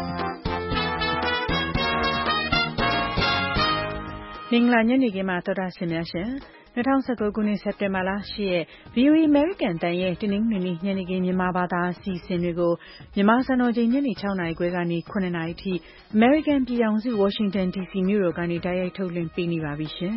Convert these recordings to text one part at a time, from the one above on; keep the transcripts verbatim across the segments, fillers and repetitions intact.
မင်္ဂလာညနေခင်းမှာတော်တာရှင်များရှင်၂၀၁၉ခုနှစ်စက်တင်ဘာလ၈ရက် ဗွီအိုအေ American တန်ရဲ့တနင်္ဂနွေနေ့ညနေခင်းမြန်မာဘာသာအစီအစဉ်တွေကိုမြန်မာစံတော်ချိန်ညနေ၆နာရီခွဲကနေ၇နာရီထိ American ပြည်ထောင်စု Washington ဒီစီမြို့တော်ကနေတိုက်ရိုက်ထုတ်လွှင့်ပေးနေပါပြီရှင်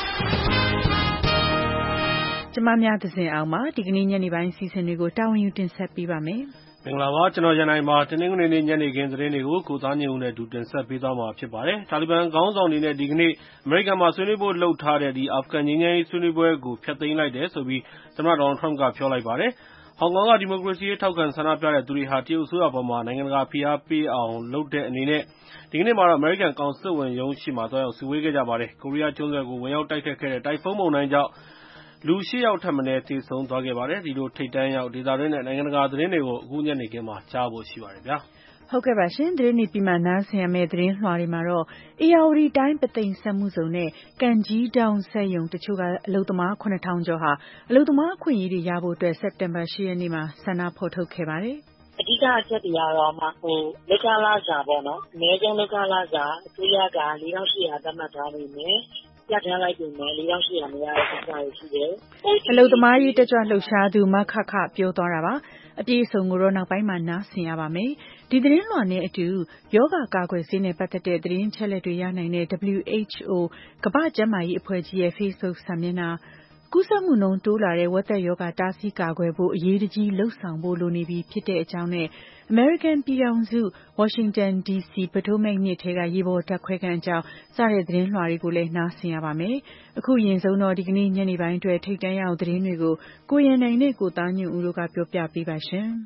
။ကျမများသဇင်အောင်ပါဒီကနေ့ညနေပိုင်းအစီအစဉ်တွေကိုတာဝန်ယူတင်ဆက်ပေးပါမယ်။မင်္ဂလာပါကျွန်တော်ရန်နိုင်ပါတနင်္ဂနွေနေ့ညနေခင်းသတင်းတွေကိုကိုသားညုံနဲ့ဒူတင်ဆက်ပေးသွားမှာဖြစ်ပါတယ်။တာလီဘန်ခေါင်းဆောင်တွေနဲ့ဒီကနေ့အမေရိကန်မှာဆွေးနွေးဖို့လှုပ်ထားတဲ့ဒီအာဖဂန်ငြိမ်းချမ်းရေးဆွေးနွေးပွဲကိုဖျက်သိမ်းလိုက်တယ်ဆိုပြီးသမ္မတဒေါ်နယ်ထရမ့်ကပြောလိုက်ပါတယ်။ဟောင်ကောင်ကဒီမိုကရေစီရေးထောက်ခံဆန္ဒပြတဲ့သူတွေဟာတရုတ်အစိုးရပေါ်မှာနိုင်ငံတကာဖိအားပေးအောင်လုပ်တဲ့အနေနဲ့ဒီကနေ့မှာတော့အမေရိကန်ကောင်စစ်ဝန်ရုံးရှိမှာသွားရောက်စုဝေးခဲ့ကြပါတယ်။ကိုရီးယားကျွန်းဆွယ်ကိုဝင်ရောက်တိုက်ခတ်ခဲ့တဲ့တိုင်ဖုန်းမုန်တိုင်းကြောင့်လူ၈ယောက်ထက်မနည်းသေဆုံးသွားခဲ့ပါတယ်။ဒီလိုထိပ်တန်းရောက်ဒေသတွင်းနဲ့နိုင်ငံတကာသတင်းတွေကိုအခုညနေခင်းမှာကြားဖို့ရှိပါတယ်ဗျာ။ဟုတ်ကဲ့ပါရှင်သတင်းနေပြီးမှနားဆင်ရမယ့်သတင်းလွှာတွေမှာတော့အေရဝတီတိုင်းပသိမ်စက်မှုဇုံနဲ့ကံကြီးတောင်စက်ရုံတချို့ကအလုပ်သမားခုနှစ်ထောင်ကျော်ဟာအလုပ်သမားအခွင့်အရေးတွေရဖို့အတွက်စက်တင်ဘာ၈ရက်နေ့မှာဆန္ဒဖော်ထုတ်ခဲ့ပါတယ်။အဓိကအချက်တွေကတော့မှဟိုလက်ကားလာစာပေါ့နော်။အနည်းဆုံးလက်ကားလာစာအစိုးရက၄ထောင်၈ရာသတ်မှတ်ထားနေတယ်။ပြထားလိုက်ပြီမယ်၄ထောင်၈ရာမရတဲ့ကိစ္စတွေရှိတယ်။အလုပ်သမားရေးတက်ကြွလှုပ်ရှားသူမခခပြောသွားတာပါ။အပြည့်အစုံကိုတော့နောက်ပိုင်းမှာနားဆင်ရပါမယ်။ဒီသတင်းလွှာနဲ့အတူယောဂကာကွယ်ဆေးနဲ့ပတ်သက်တဲ့သတင်းချက်လက်တွေရနိုင်တဲ့ W H O ကမ္ဘာ့ကျန်းမာရေးအဖွဲ့ကြီးရဲ့ Facebook စာမျက်နှာကူးစက်မှုနှုန်းတိုးလာတဲ့ဝက်သက်ရောဂါတားဆီးကာကွယ်ဖို့အရေးတကြီးလှုပ်ဆောင်ဖို့လိုနေပြီဖြစ်တဲ့အကြောင်းနဲ့ American ပြည်ထောင်စု Washington ဒီစီ Potomac မြစ်ထဲကရေပေါ်ဓာတ်ခွဲခန်းအကြောင်းစတဲ့သတင်းလွှာတွေကိုလည်းနားဆင်ရပါမယ်။အခုရင်ဆုံးတော့ဒီကနေ့ညနေပိုင်းအတွက်ထိပ်တန်းရောက်သတင်းတွေကိုကိုရန်နိုင်နဲ့ကိုသားညွန့်ဦးတို့ကပြောပြပေးပါရှင်။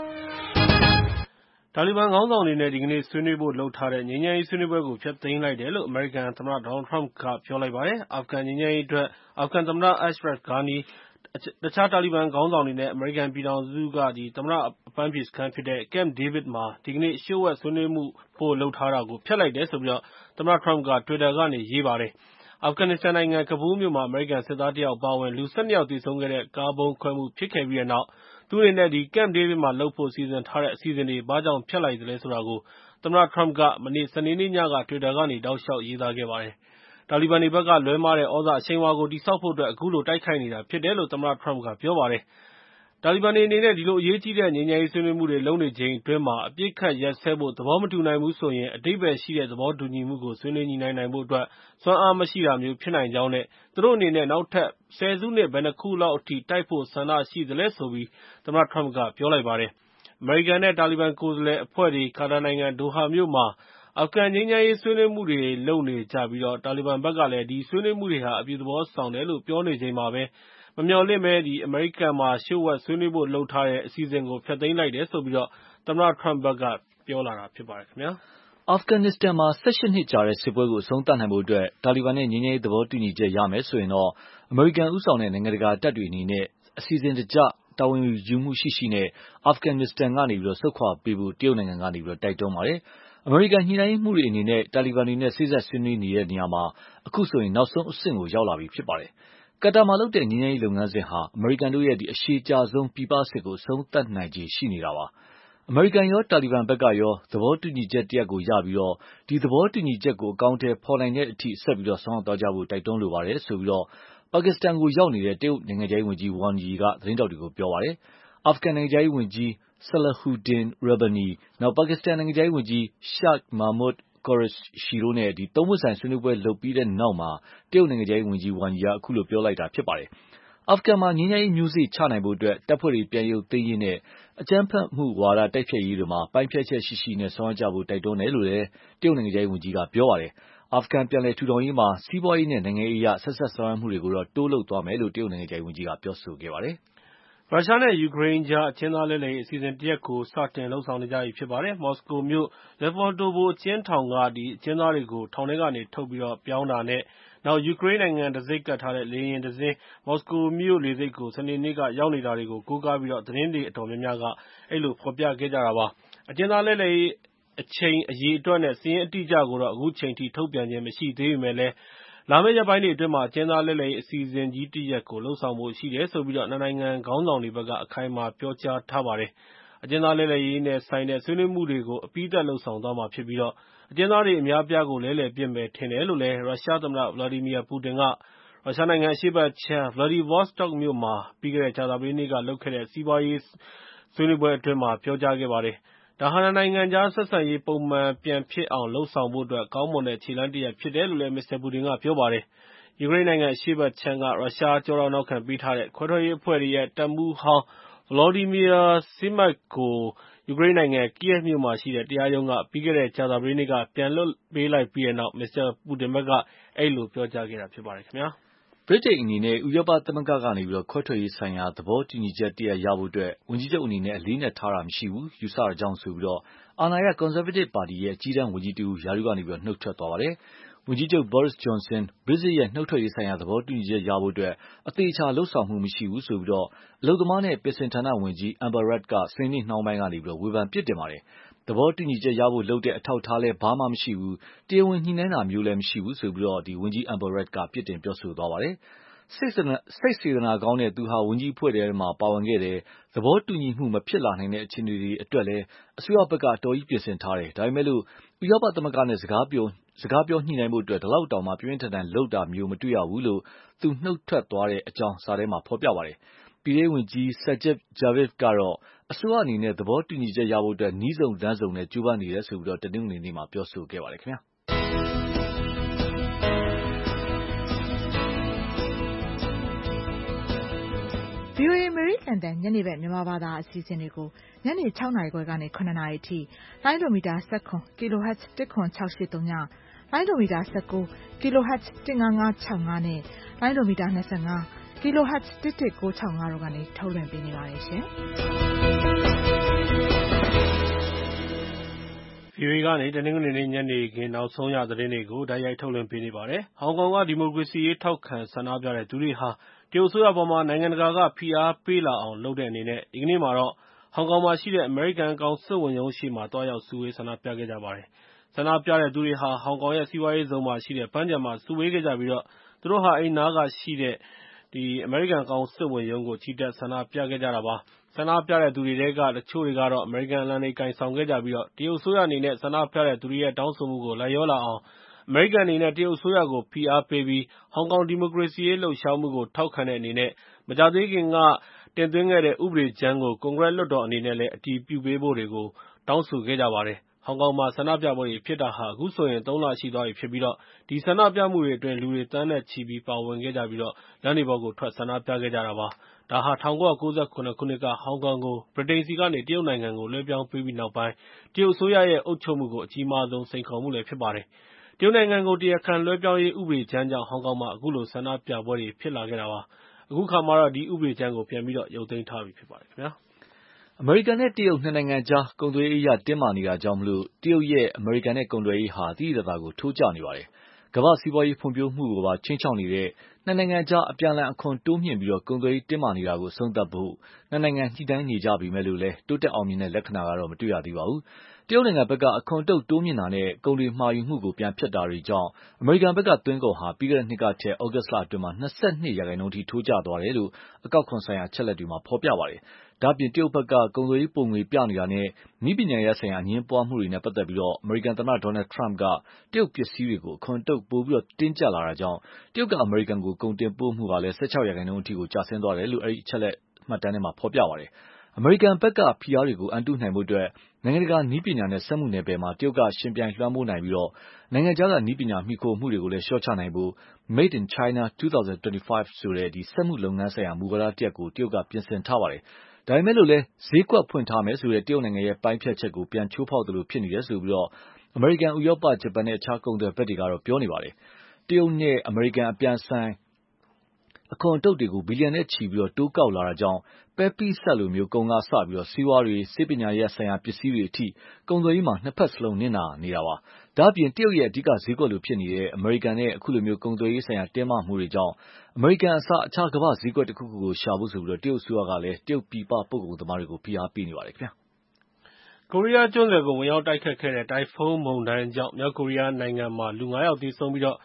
တာလီဘန်ခေါင်းဆောင်တွေနဲ့ဒီကနေ့ဆွေးနွေးဖို့လှုပ်ထားတဲ့ငြိမ်းချမ်းရေးဆွေးနွေးပွဲကိုဖျက်သိမ်းလိုက်တယ်လို့အမေရိကန်သမ္မတဒေါ်နယ်ထရမ့်ကပြောလိုက်ပါတယ်။အာဖဂန်ငြိမ်းချမ်းရေးအတွက်အာဖဂန်သမ္မတ Ashraf Ghani တခြားတာလီဘန်ခေါင်းဆောင်တွေနဲ့အမေရိကန်ပြည်ထောင်စုကသမ္မတအပန်းဖြေစခန်းဖြစ်တဲ့ Camp David မှာဒီကနေ့လျှို့ဝှက်ဆွေးနွေးဖို့လုပ်ထားတာကိုဖျက်လိုက်တယ်လို့သမ္မတထရမ့်က Twitter ကနေရေးပါတယ်။အာဖဂန်နစ္စတန်နိုင်ငံကဘူးလ်မြို့မှာအမေရိကန်စစ်သားတယောက်အပါအဝင်လူ၁၂ယောက်သေဆုံးခဲ့တဲ့ကားဗုံးခွဲမှုဖြစ်ခဲ့ပြီးတဲ့နောက်သူ့အနေနဲ့ Camp David မှာလုပ်ဖို့စီစဉ်ထားတဲ့အစီအစဉ်တွေဘာကြောင့်ဖျက်လိုက်သလဲဆိုတာကိုသမ္မတထရမ့်ကမနေ့စနေနေ့ညက Twitter ကနေတောက်လျှောက်ရေးသားခဲ့ပါတယ်။တာလီဘန်တွေဘက်ကလွဲမှားတဲ့သြဇာအရှိန်အဝါကိုတည်ဆောက်ဖို့အတွက်အခုလိုတိုက်ခိုက်နေတာဖြစ်တယ်လို့သမ္မတထရမ့်ကပြောပါတယ်။တာလီဘန်တွေအနေနဲ့ဒီလိုအရေးကြီးတဲ့ငြိမ်းချမ်းရေးဆွေးနွေးမှုတွေလုပ်နေချိန်အတွင်းမှာအပြစ်ခတ်ရပ်စဲဖို့သဘောမတူနိုင်ဘူးဆိုရင်အဓိပ္ပါယ်ရှိတဲ့သဘောတူညီမှုကိုဆွေးနွေးညှိနှိုင်းနိုင်ဖို့အတွက်စွမ်းအားမရှိတာမျိုးဖြစ်နိုင်ကြောင်းနဲ့သူတို့အနေနဲ့နောက်ထပ်ဆယ်စုနှစ်ဘယ်နှစ်ခုလောက်အထိတိုက်ဖို့ဆန္ဒရှိသလဲဆိုပြီးသမ္မတထရမ့်ကပြောလိုက်ပါတယ်။အမေရိကန်နဲ့တာလီဘန်ကိုယ်စားလှယ်အဖွဲ့တွေကာတာနိုင်ငံဒိုဟာမြို့မှာအာဖဂန်ငြိမ်းချမ်းရေးဆွေးနွေးမှုတွေလုပ်နေကြပြီးတော့တာလီဘန်ဘက်ကလည်းဒီဆွေးနွေးမှုတွေဟာအပြုသဘောဆောင်တယ်လို့ပြောနေချိန်မှာပဲမမျှော်လင့်ပဲအမေရိကန်မှာလျှို့ဝှက်ဆွေးနွေးဖို့လုပ်ထားတဲ့အစီအစဉ်ကိုဖျက်သိမ်းလိုက်တယ်ဆိုပြီးတော့သမ္မတထရမ့်ဘက်ကပြောလာတာဖြစ်ပါတယ်ခင်ဗျာ။အာဖဂန်နစ္စတန်မှာ၁၈နှစ်ကြာတဲ့စစ်ပွဲကိုအဆုံးသတ်နိုင်ဖို့အတွက်တာလီဘန်နဲ့ငြိမ်းချမ်းရေးသဘောတူညီချက်ရမယ်ဆိုရင်တော့အမေရိကန်ဦးဆောင်တဲ့နိုင်ငံတကာတပ်တွေအနေနဲ့အစီအစဉ်တကျတာဝန်ယူမှုရှိရှိနဲ့အာဖဂန်နစ္စတန်ကနေဆုတ်ခွာပေးဖို့တရုတ်နိုင်ငံကနေတိုက်တွန်းပါတယ်။အမေရိကန်ညှိနှိုင်းမှုတွေအနေနဲ့တာလီဘန်တွေနဲ့စေ့စပ်ဆွေးနွေးနေတဲ့နေရာမှာအခုဆိုရင်နောက်ဆုံးအဆင့်ကိုရောက်လာပြီဖြစ်ပါတယ်။ကာတာမှာလုပ်တဲ့ငြိမ်းချမ်းရေးလုပ်ငန်းစဉ်ဟာအမေရိကန်တို့ရဲ့အရှည်ကြာဆုံးပြည်ပစစ်ကိုအဆုံးသတ်နိုင်ခြေရှိနေတာပါ။အမေရိကန်ရောတာလီဘန်ဘက်ကရောသဘောတူညီချက်တရပ်ကိုရပြီးတော့ဒီသဘောတူညီချက်ကိုအကောင်အထည်ဖော်နိုင်တဲ့အထိဆက်ပြီးဆောင်ရွက်သွားကြဖို့တိုက်တွန်းလိုပါတယ်ဆိုပြီးတော့ပါကစ္စတန်ကိုရောက်နေတဲ့တရုတ်နိုင်ငံခြားရေးဝန်ကြီးဝမ်ယီကသတင်းထောက်တွေကိုပြောပါတယ်။အာဖဂန်နိုင်ငံခြားရေးဝန်ကြီး Salahuddin Rabbani နောက်ပါကစ္စတန်နိုင်ငံခြားရေးဝန်ကြီး Shah Mahmood Qureshi တို့နဲ့သုံးပွင့်ဆိုင်ဆွေးနွေးပွဲလုပ်ပြီးတဲ့နောက်မှာတရုတ်နိုင်ငံခြားရေးဝန်ကြီးဝမ်ယီကအခုလိုပြောလိုက်တာဖြစ်ပါတယ်။အာဖဂန်မှာငြိမ်းချမ်းရေးမျိုးစေ့ချနိုင်ဖို့အတွက်တပ်ဖွဲ့တွေပြန်ရုပ်သိမ်းရေးနဲ့အကြမ်းဖက်မှုဝါဒတိုက်ဖျက်ရေးတွေမှာပိုင်းဖြတ်ချက်ရှိရှိနဲ့ဆောင်ရွက်ကြဖို့တိုက်တွန်းတယ်လို့လည်းတရုတ်နိုင်ငံခြားရေးဝန်ကြီးကပြောပါတယ်။အာဖဂန်ပြန်လည်ထူထောင်ရေးမှာစီးပွားရေးနဲ့နိုင်ငံရေးအရဆက်စပ်ဆောင်ရွက်မှုတွေကိုတော့တိုးလုပ်သွားမယ်လို့တရုတ်နိုင်ငံခြားရေးဝန်ကြီးကပြောဆိုခဲ့ပါတယ်။ရုရှားနဲ့ယူကရိန်းကြားအကျဉ်းသားလဲလှယ်ရေးအစီအစဉ်တရပ်ကိုစတင်လုပ်ဆောင်နေကြပြီဖြစ်ပါတယ်။မော်စကိုမြို့ Lefortovo အကျဉ်းထောင်ကအကျဉ်းသားတွေကိုထောင်ထဲကနေထုတ်ပြီးတော့ပြောင်းတာနဲ့နောက်ယူကရိန်းနိုင်ငံတံဆိပ်ကပ်ထားတဲ့လေယာဉ်တစ်စင်းမော်စကိုမြို့လေဆိပ်ကိုစနေနေ့ကရောက်နေတာတွေကိုကိုးကားပြီးတော့သတင်းတွေအတော်များများကအဲ့လိုဖော်ပြခဲ့ကြတာပါ။အကျဉ်းသားလဲလှယ်ရေးအချိန်အရေအတွက်နဲ့စာရင်းအတိအကျကိုတော့အခုချိန်ထိထုတ်ပြန်ခြင်းမရှိသေးပေမဲ့လည်းလာမယ့်ရက်ပိုင်းတွေအတွင်းမှာအကျဉ်းသားလဲလှယ်ရေးအစီအစဉ်ကြီးတစ်ရပ်ကိုလှုပ်ဆောင်ဖို့ရှိတယ်ဆိုပြီးတော့နှစ်နိုင်ငံခေါင်းဆောင်တွေဘက်ကအခိုင်အမာပြောကြားထားပါတယ်။အကျဉ်းသားလဲလှယ်ရေးနဲ့ဆိုင်တဲ့ဆွေးနွေးမှုတွေကိုအပြီးသတ်လုပ်ဆောင်သွားမှာဖြစ်ပြီးတော့အကျဉ်းသားတွေအများအပြားကိုလဲလှယ်ပစ်မယ်ထင်တယ်လို့လည်းရုရှားသမ္မတ Vladimir Putin ကရုရှားနိုင်ငံအရှေ့ဘက်ခြမ်း Vladivostok မြို့မှာပြီးခဲ့တဲ့ကြာသပတေးနေ့ကလုပ်ခဲ့တဲ့စီးပွားရေးဆွေးနွေးပွဲအတွင်းမှာပြောကြားခဲ့ပါတယ်။ ဒါဟာနိုင်ငံခြားဆက်ဆံရေးပုံမှန်ပြန်ဖြစ်အောင်လုပ်ဆောင်ဖို့အတွက်ကောင်းမွန်တဲ့ခြေလှမ်းတရပ်ဖြစ်တယ်လို့လည်း မစ္စတာ Putin ကပြောပါတယ်။ ယူကရိန်းနိုင်ငံအရှေ့ဘက်ခြမ်းကရုရှားကျောထောက်နောက်ခံပေးထားတဲ့ခွဲထွက်ရေးအဖွဲ့တွေရဲ့တပ်မှူးဟောင်း Volodymyr Semeluk ကို ယူကရိန်းနိုင်ငံ Kyiv မြို့မှာရှိတဲ့တရားရုံးက ပြီးခဲ့တဲ့ကြာသပတေးနေ့က ပြန်လွှတ်ပေးလိုက်ပြီးတဲ့နောက် မစ္စတာ Putin ဘက်က အဲဒီလိုပြောကြားခဲ့တာဖြစ်ပါတယ်ခင်ဗျာ။ဗြိတိန်အနေနဲ့ဥရောပသမဂ္ဂကနေခွဲထွက်ရေးဆိုင်ရာသဘောတူညီချက်တရပ်ရဖို့အတွက်ဝန်ကြီးချုပ်အနေနဲ့အလေးအနက်ထားတာမရှိဘူးယူဆတာကြောင့်ဆိုပြီးအာဏာရ Conservative ပါတီရဲ့အကြီးတန်းဝန်ကြီးတဦးရာထူးကနေနှုတ်ထွက်သွားပါတယ်။ ဝန်ကြီးချုပ် Boris Johnson Brexit ရဲ့နုတ်ထွက်ရေးဆိုင်ရာသဘောတူညီချက်ရဖို့အတွက်အသေအချာလုပ်ဆောင်မှုမရှိဘူးဆိုပြီးအလုပ်သမားနဲ့ပင်စင်ဌာနဝန်ကြီး Amber Rudd က စနေနေ့နှောင်းပိုင်းကနေဝေဖန်ပြစ်တင်ပါတယ်။ သဘောတူညီချက်ရဖို့လုပ်တဲ့အထောက်အထားလည်းဘာမှမရှိဘူး၊တရားဝင်ညှိနှိုင်းတာမျိုးလည်းမရှိဘူးဆိုပြီး ဝန်ကြီး Amber Rudd က ပြစ်တင်ပြောဆိုသွားပါတယ်။ စိတ်စေတနာကောင်းတဲ့သူဟာဝန်ကြီးအဖွဲ့ထဲပါဝင်ခဲ့တယ်၊သဘောတူညီမှုမဖြစ်လာနိုင်တဲ့အခြေအနေတွေအတွက်လည်းအစိုးရဘက်ကအတော်ကြီးပြင်ဆင်ထားတယ်၊ဒါပေမဲ့ ဥရောပသမဂ္ဂနဲ့စကားပြောညှိနှိုင်းဖို့ဒီလောက်တောင်ပြင်းပြင်းထန်ထန်လုပ်တာမျိုးမတွေ့ရဘူးလို့သူနှုတ်ထွက်သွားတဲ့အကြောင်းစာထဲမှာဖော်ပြပါတယ်။ ပြည်ထဲရေးဝန်ကြီး Sajid Javid ကတော့အစိုးရအနေနဲ့သဘောတူညီချက်ရဖို့နည်းစုံလမ်းစုံနဲ့ကြိုးပမ်းနေတယ်လို့တနင်္ဂနွေနေ့မှာပြောဆိုခဲ့ပါတယ်ခင်ဗျာ။ VOA အမေရိကန်တန်ညနေဘက်မြန်မာဘာသာအစီအစဉ်တွေကိုညနေ၆နာရီခွဲကနေ၇နာရီအထိလိုင်းဒိုမီတာ၁၇ kHz တစ်ခွန်း၆၈၃ညလိုင်းဒိုမီတာ၁၉ kHz တစ်ငါးငါး၆၅နဲ့လိုင်းဒိုမီတာ၂၅ kHz တစ်တစ်၉၆၅တို့ကနေထုတ်လွှင့်ပေးနေပါတယ်ရှင်။ VOA ကနေတနင်္ဂနွေနေ့ညနေခင်းနောက်ဆုံးရသတင်းတွေကိုတိုက်ရိုက်ထုတ်လွှင့်ပေးနေပါတယ်။ ဟောင်ကောင်ကဒီမိုကရေစီရေးထောက်ခံဆန္ဒပြတဲ့သူတွေဟာတရုတ်အစိုးရအပေါ် နိုင်ငံတကာကဖိအားပေးလာအောင်လုပ်တဲ့အနေနဲ့ဒီကနေ့မှာတော့ဟောင်ကောင်မှာရှိတဲ့အမေရိကန်ကောင်စစ်ဝန်ရုံးရှေ့မှာသွားရောက်စုဝေးဆန္ဒပြခဲ့ကြပါတယ်။ ဆန္ဒပြတဲ့သူတွေဟာဟောင်ကောင်ရဲ့စီးပွားရေးဇုန်မှာရှိတဲ့ပန်းခြံမှာစုဝေးခဲ့ကြပြီးသူတို့ဟာအဲဒီနားရှိတဲ့အမေရိကန်ကောင်စစ်ဝန်ရုံးကိုချီတက်ဆန္ဒပြခဲ့ကြတာပါ။ ဆန္ဒပြတဲ့သူတွေထဲကတချို့တွေကတော့အမေရိကန်အလံတွေကိုင်ဆောင်ခဲ့ကြပြီးတရုတ်အစိုးရအနေနဲ့ဆန္ဒပြတဲ့သူတွေရဲ့တောင်းဆိုမှုကိုလိုက်လျောလာအောင်အမေရိကန်အနေနဲ့တရုတ်အစိုးရကိုဖိအားပေးပြီးဟောင်ကောင်ဒီမိုကရေစီရေးလှုပ်ရှားမှုကိုထောက်ခံတဲ့အနေနဲ့မကြာသေးခင်ကတင်သွင်းခဲ့တဲ့ဥပဒေကြမ်းကိုကွန်ဂရက်လွှတ်တော်အနေနဲ့အတည်ပြုပေးဖို့တွေကိုတောင်းဆိုခဲ့ကြပါတယ်။ ဟောင်ကောင်မှာဆန္ဒပြပွဲတွေဖြစ်တာဟာအခုဆိုရင်သုံးလရှိသွားပြီဖြစ်ပြီးဒီဆန္ဒပြမှုတွေအတွင်းလူတွေသန်းနဲ့ချီပြီးပါဝင်ခဲ့ကြပြီးလမ်းတွေပေါ်ကိုထွက်ဆန္ဒပြခဲ့ကြတာပါ။ ဒါဟာ၁၉၉၇ ခုနှစ်ကဟောင်ကောင်ကိုဗြိတိန်ဆီကနေတရုတ်နိုင်ငံကိုလွှဲပြောင်းပေးပြီးနောက်ပိုင်းတရုတ်အစိုးရရဲ့အုပ်ချုပ်မှုကိုအကြီးမားဆုံးစိန်ခေါ်မှုဖြစ်ပါတယ်။ တရုတ်နိုင်ငံကိုတရားခံလွှဲပြောင်းရေးဥပဒေကြမ်းကြောင့်ဟောင်ကောင်မှာအခုလိုဆန္ဒပြပွဲတွေဖြစ်လာခဲ့တာပါ။ အခုအခါမှာတော့ဒီဥပဒေကြမ်းကိုပြန်ပြီးရုပ်သိမ်းထားပြီဖြစ်ပါတယ်ခင်ဗျာ။အမေရိကန်နဲ့တရုတ်နှစ်နိုင်ငံကြားကုန်သွယ်ရေးအရတင်းမာနေတာကြောင့်တရုတ်ရဲ့အမေရိကန်နဲ့ကုန်သွယ်ရေးဟာသိသိသာသာထိုးကျနေပါတယ်။ ကမ္ဘာ့စီးပွားရေးဖွံ့ဖြိုးမှုကိုပါခြိမ်းခြောက်နေတဲ့နှစ်နိုင်ငံကြားအပြန်အလှန်အခွန်တိုးမြှင့်ပြီးကုန်သွယ်ရေးတင်းမာနေတာကိုအဆုံးသတ်ဖို့နှစ်နိုင်ငံညှိနှိုင်းနေကြပေမဲ့တိုးတက်အောင်မြင်တဲ့လက္ခဏာတော့မတွေ့ရသေးပါဘူး။ တရုတ်နိုင်ငံဘက်ကအခွန်အတုပ်တိုးမြှင့်တာနဲ့ကုန်တွေမှာယူမှုကိုပြန်ဖြတ်တာတွေကြောင့်အမေရိကန်ဘက်ကသွင်းကုန်ဟာပြီးခဲ့တဲ့နှစ်ကထက်သြဂုတ်လအတွင်း ၂၂ ရာခိုင်နှုန်းအထိထိုးကျသွားတယ်လို့အကောက်ခွန်ဆိုင်ရာအချက်အလက်တွေမှာဖော်ပြပါတယ်။ ဒါ့အပြင်တရုတ်ဘက်ကကုန်သွယ်ရေးပိုငွေပြနေတာနဲ့နည်းပညာရပ်ဆိုင်ရာအငြင်းပွားမှုတွေနဲ့ပတ်သက်ပြီးအမေရိကန်သမ္မတ Donald Trump ကတရုတ်ပစ္စည်းတွေကိုအခွန်အတုပ်ပိုပြီးတင်းကျပ်လာတာကြောင့်တရုတ်ကအမေရိကန်ကိုကုန်တင်ပို့မှုဟာ၁၆ ရာခိုင်နှုန်းအထိကျဆင်းသွားတယ်လို့အဲဒီအချက်အလက်မှတ်တမ်းမှာဖော်ပြပါတယ်။ အမေရိကန်ဘက်ကဖိအားတွေကိုအန်တုနိုင်ဖို့နိုင်ငံတကာနည်းပညာနဲ့စက်မှုနယ်ပယ်မှာတရုတ်ကယှဉ်ပြိုင်လွှမ်းမိုးနိုင်ပြီးနိုင်ငံခြားကနည်းပညာမှီခိုမှုတွေကိုလျှော့ချနိုင်ဖို့ Made in China ၂၀၂၅ ဆိုတဲ့စက်မှုလုပ်ငန်းဆိုင်ရာမူဝါဒတရပ်ကိုတရုတ်ကပြင်ဆင်ထားပါတယ်။ ဒါပေမဲ့လည်းဈေးကွက်ဖွင့်ထားမယ်ဆိုတဲ့တရုတ်နိုင်ငံရဲ့ပိုင်းဖြတ်ချက်ကိုပြန်ချိုးဖောက်သလိုဖြစ်နေတယ်လို့အမေရိကန်၊ ဥရောပ၊ ဂျပန်နဲ့အခြားကုန်သွယ်ဖက်တွေကပြောနေပါတယ်။ တရုတ်နဲ့အမေရိကန်အပြိုင်အဆိုင်အခွန်အတုပ်တွေကိုဘီလီယံနဲ့ချီတိုးကောက်လာတာကြောင့်ပဲပိစပ်လိုကုန်ကစပြီးဆေးဝါးတွေ၊ ဆေးပညာရပ်ဆိုင်ရာပစ္စည်းတွေအထိကုန်သွယ်ရေးမှာနှစ်ဖက်စလုံးနစ်နာနေတာပါ။ ဒါ့အပြင်တရုတ်ရဲ့အဓိကဈေးကွက်လိုဖြစ်နေတဲ့အမေရိကန်နဲ့အခုလိုကုန်သွယ်ရေးဆိုင်ရာတင်းမာမှုတွေကြောင့်အမေရိကန်အစားအခြားကမ္ဘာ့ဈေးကွက်တခုခုကိုရှာဖို့တရုတ်အစိုးရကလည်းတရုတ်ပြည်ပပို့ကုန်သမားတွေကိုဖိအားပေးနေပါတယ်ခင်ဗျာ။ ကိုရီးယားကျွန်းဆွယ်ကိုဝင်ရောက်တိုက်ခတ်ခဲ့တဲ့တိုင်ဖွန်းမုန်တိုင်းကြောင့်မြောက်ကိုရီးယားနိုင်ငံမှာလူ ငါး ယောက်သေဆုံးပြီး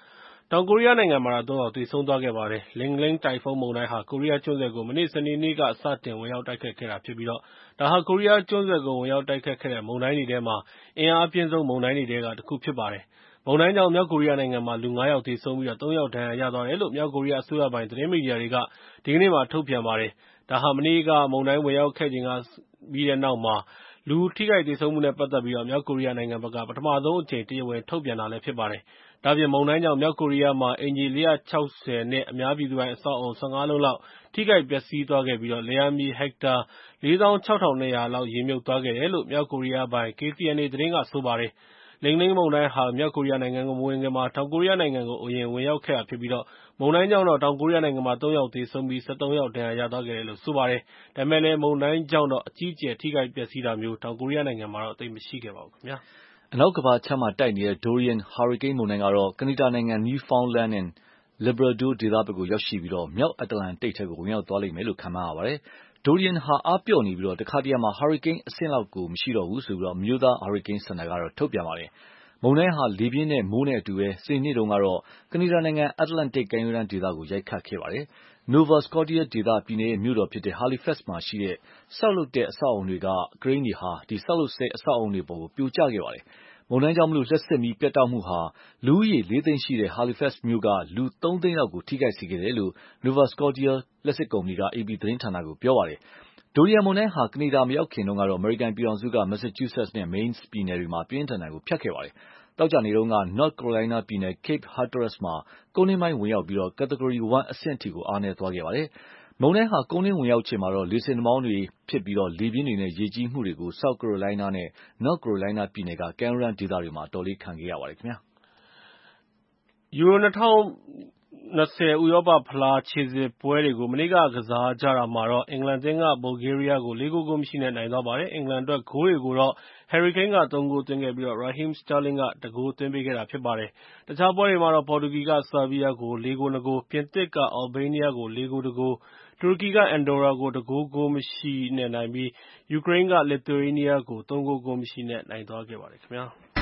တောင်ကိုရီးယားနိုင်ငံမှာတော့ သုံးယောက်သေဆုံးသွားခဲ့ပါတယ်။ Lingling တိုင်ဖုန်းမုန်တိုင်းဟာကိုရီးယားကျွန်းဆွယ်ကိုမနေ့စနေနေ့ကစတင်ဝင်ရောက်တိုက်ခတ်ခဲ့တာဖြစ်ပြီးဒါဟာကိုရီးယားကျွန်းဆွယ်ကိုဝင်ရောက်တိုက်ခတ်ခဲ့တဲ့မုန်တိုင်းတွေထဲမှာအင်အားအပြင်းဆုံးမုန်တိုင်းတွေထဲကတစ်ခုဖြစ်ပါတယ်။ မုန်တိုင်းကြောင့်မြောက်ကိုရီးယားနိုင်ငံမှာလူ ငါး ယောက်သေဆုံးပြီး သုံး ယောက်ဒဏ်ရာရသွားတယ်လို့မြောက်ကိုရီးယားအစိုးရပိုင်သတင်းမီဒီယာတွေက ဒီကနေ့မှာထုတ်ပြန်ပါတယ်။ ဒါဟာမနေ့ကမုန်တိုင်းဝင်ရောက်ခဲ့ချိန်ကပြီးတဲ့နောက် လူထိခိုက်သေဆုံးမှုနဲ့ပတ်သက်ပြီး မြောက်ကိုရီးယားနိုင်ငံဘက်က ပထမဆုံးအကြိမ်တရားဝင်ထုတ်ပြန်တာဖြစ်ပါတယ်။ ဒါ့အပြင်မုန်တိုင်းကြောင့်မြောက်ကိုရီးယားမှာအိမ်ခြေ လေးရာ ခြောက်ဆယ် နဲ့ အများပြည်သူပိုင်အဆောက်အအုံ ၁၅ လုံးလောက်ထိခိုက်ပျက်စီးသွားခဲ့ပြီး လယ်ယာမြေဟက်တာ လေးသောင်း ခြောက်ထောင် နှစ်ရာ လောက်ရေမြုပ်သွားခဲ့တယ်လို့ မြောက်ကိုရီးယားပိုင် K C N A သတင်းကဆိုပါတယ်။ Lingling မုန်တိုင်းဟာမြောက်ကိုရီးယားနိုင်ငံကိုမဝင်ခင်မှာတောင်ကိုရီးယားနိုင်ငံကိုအရင်ဝင်ရောက်ခဲ့တာဖြစ်ပြီး မုန်တိုင်းကြောင့်တောင်ကိုရီးယားနိုင်ငံမှာ သုံး ယောက်သေဆုံးပြီး ၁၃ ယောက်ဒဏ်ရာရသွားခဲ့တယ်လို့ဆိုပါတယ်။ ဒါပေမဲ့လည်းမုန်တိုင်းကြောင့်အကြီးအကျယ်ထိခိုက်ပျက်စီးတာမျိုးတောင်ကိုရီးယားနိုင်ငံမှာသိပ်မရှိခဲ့ပါဘူး။အနောက်ကမ္ဘာခြမ်းမှာတိုက်နေတဲ့ Dorian ဟာရီကိန်းမုန်တိုင်းကတော့ ကနေဒါနိုင်ငံ Newfoundland and Labrador ဒေသဘက်ကိုရောက်ရှိပြီး မြောက်အတ္တလန္တိတ်ထဲကိုဝင်ရောက်သွားလိမ့်မယ်လို့ခန့်မှန်းရပါတယ်။ Dorian ဟာအားပျော့နေပြီး တခါတရံ ဟာရီကိန်းအဆင့်လောက်ကိုမရှိတော့ဘူးလို့ အမျိုးသားဟာရီကိန်းစင်တာက ထုတ်ပြန်ပါတယ်။ မုန်တိုင်းဟာ လေပြင်းနဲ့မိုးနဲ့အတူ စနေနေ့တုန်းကတော့ ကနေဒါနိုင်ငံ အတ္တလန္တိတ်ကမ်းရိုးတန်းဒေသကိုရိုက်ခတ်ခဲ့ပါတယ်။ Nova Scotia ဒေသ ပြည်နယ်မြို့တော် Halifax မှာရှိတဲ့ ဆောက်လုပ်တဲ့အဆောက်အအုံတွေက ကရိန်းတွေဟာ ဆောက်လုပ်ဆဲအဆောက်အအုံတွေပေါ်ပြိုကျခဲ့ပါတယ်။ မုန်တိုင်းကြောင့်လျှပ်စစ်မီးပြတ်တောက်မှုဟာ လူဦးရေ လေးသိန်းရှိတဲ့ Halifax မြို့က လူ သုံးသိန်းလောက်ကိုထိခိုက်စေခဲ့တယ်လို့ Nova Scotia လျှပ်စစ်ကုမ္ပဏီက အေပီသတင်းဌာနကိုပြောပါတယ်။ Dorian မုန်တိုင်းဟာ ကနေဒါမရောက်ခင်တုန်းကတော့ အမေရိကန်ပြည်ထောင်စုက Massachusetts နဲ့ Maine ပြည်နယ်တွေမှာ ပြင်းပြင်းထန်ထန်ဖြတ်ခဲ့ပါတယ်။ သောကြာနေ့တုန်းက North Carolina ပြည်နယ် Cape Hatteras မှာ ကုန်းတွင်းပိုင်းဝင်ရောက်ပြီး Category 1 အဆင့်အထိအားနည်းသွားခဲ့ပါတယ်။ မုန်တိုင်းဟာ ကုန်းတွင်းဝင်ရောက်ချိန်မှာ လေဆင်နှာမောင်းတွေဖြစ်ပြီး လေပြင်းတွေနဲ့ရေကြီးမှုတွေကို South Carolina နဲ့ North Carolina ပြည်နယ်က ကမ်းရိုးတန်းဒေသတွေမှာ အတော်လေးခံခဲ့ရပါတယ်။ယူရို ၂၀၂၀ ဥရောပဖလားခြေစစ်ပွဲတွေကို မနေ့ကကစားကြတာမှာ အင်္ဂလန်အသင်းက Bulgaria ကို လေးဂိုး ဂိုးမရှိ နဲ့ နိုင်သွားပါတယ်။ အင်္ဂလန်အတွက် ဂိုးတွေကိုတော့ Harry Kane က သုံး ဂိုးသွင်းခဲ့ပြီး Raheem Sterling က တစ် ဂိုး သွင်းပေးခဲ့တာဖြစ်ပါတယ်။ တခြားပွဲတွေမှာတော့ ပေါ်တူဂီက ဆာဗီးယားကို လေး ဂိုး နှစ် ဂိုး ပြင်သစ်က အယ်လ်ဘေးနီးယားကို လေး ဂိုး တစ် ဂိုး တူရကီက အန်ဒိုရာကို တစ် ဂိုး ဂိုးမရှိ နဲ့နိုင်ပြီး ယူကရိန်းက Lithuania ကို သုံး ဂိုး ဂိုးမရှိ နဲ့ နိုင်သွားခဲ့ပါတယ်။